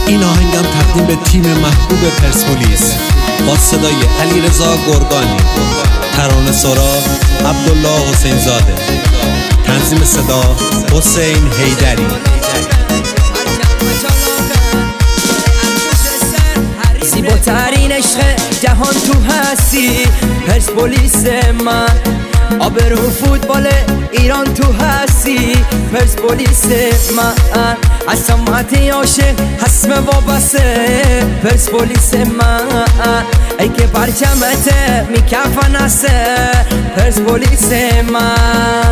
این آهنگم تقدیم به تیم محبوب پرسپولیس با صدای علیرضا گرگانی، ترانه سرا عبدالله حسین زاده، تنظیم صدا حسین حیدری. زیباترین عشق جهان تو هستی، پرسپولیس من. آبرو فوتبال ایران تو هستی، پرسپولیس من. از سمت عاشق حسم وابسته، پرسپولیس من. ای که پرچمت میکفنسته، پرسپولیس من.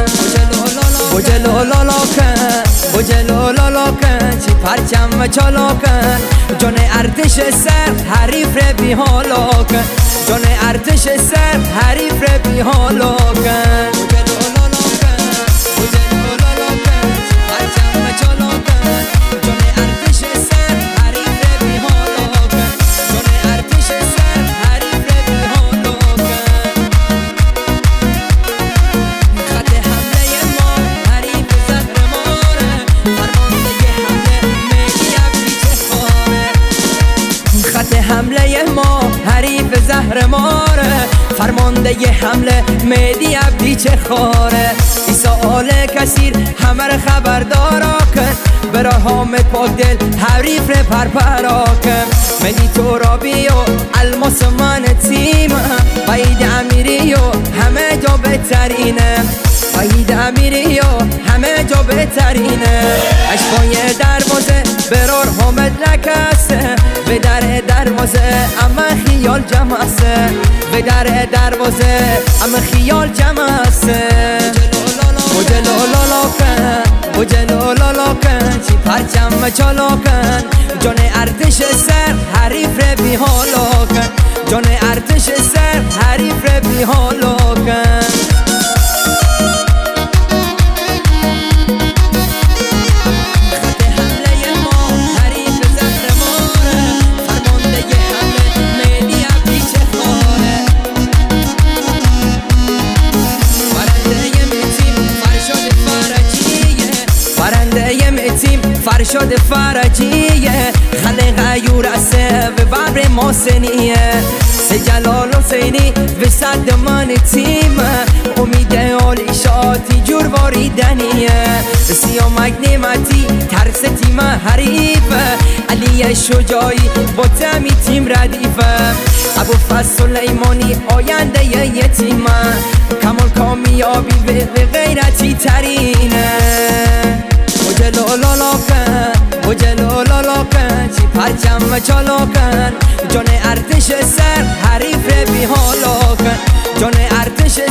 بوجلو لاکن چی پرچم چالاکن، جان ارتش سر حریف ر بی حالاکن، جان ارتش سر حریف ر بی حالاکن. حمله ما حریف زهر ماره، فرمانده ی حمله مهدی عبدی چه خاره. ایسا آل کثیر همه را خبردارا کن، برا حامد پاک دل حریف ر پرپرا کن. مهدی ترابی و الماس من تیم، وحید امیری و همه جا بهترینه، وحید امیری و همه جا بهترینه. اشکای دروازه برار حامد نکسته، به در دروازه اما خیال جمع است، به در دروازه اما خیال جمع است. بوجلو لاکن چی پرچم چالاکن، جان ارتش سر حریف ر بی حالاکن، جان ارتش سر حریف ر بی حالاکن. فرشاد فرجیه خلق عیور اسه و ببر محسنیه، سه جلال حسینی و صد من تیم، امید آلی شاتی جور واریدنیه. سیامک نعمتی ترس تیم حریف، علی شجاعی با تمی تیم ردیفه. ابو فضل سلیمانی آینده ی تیم، کمال کامیابی و غیرتی ترینه. بوجلو لاکن چی پرچم چالاکن، جان ارتش سر حریف ر بی حالاکن، جان ارتش